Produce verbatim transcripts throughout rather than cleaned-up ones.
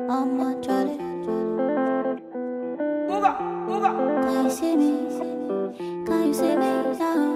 I'm a Charlie. Can you see me? Can you see me now?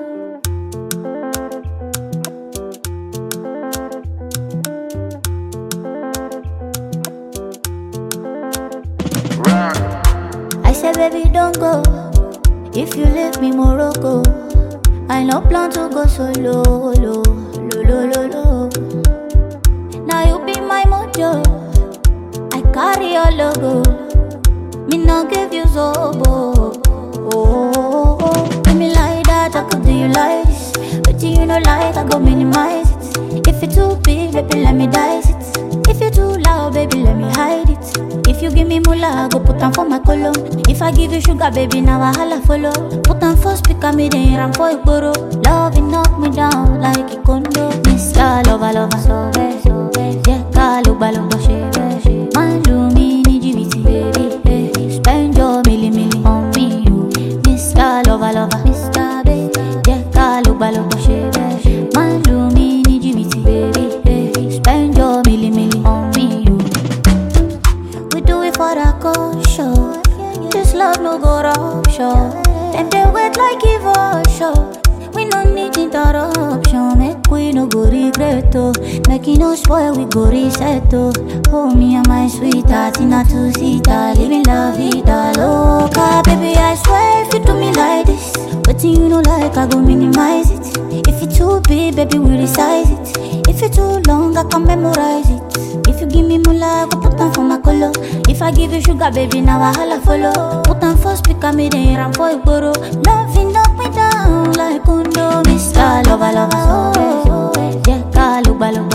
I said, baby, don't go. If you leave me, Morocco, I no plan to go solo, lo, lo, lo, lo, lo. Now you be my mojo. I carry your logo. Me no give you zobo. Oh, oh, oh. Give me like that, I could do you like this. But you know like, I go minimize it. If it's too big, baby, let me dice it. If you too loud, baby, let me hide it. If you give me moolah, I go put on for my column. If I give you sugar, baby, now I holla follow. Put on for speaker, me then ram for a boro. Love it knock me down like a condo. Mister Lover, lover, so bad, so bad. Yeah, call loba, loba, she man, do me, need you, baby, baby. Spend your milli, milli on me, you. Mister Lover, lover, Mister Baby. Yeah, call loba, loba, she man, do me, need you, baby, baby. Spend your milli, milli on me, you. We do it for the culture. This love no go wrong, sure. Them they wait like evolution. We no need interruption. Make we no go regret oh. Make it no spoil, we go reset oh. Oh me and my sweetheart in a two-seater, living la vida loca. Baby I swear if you do me like this, but you know like I go minimize it. If it's too big, baby we resize it. If it's too long, I can memorize it. If you give me moolah, I go put on for my color. If I give you sugar, baby, now I holla follow. Put on for speaker, me then ram for a boro. Loving knock me down like condo. Mister Lover, lover, so yeah, call loba, loba.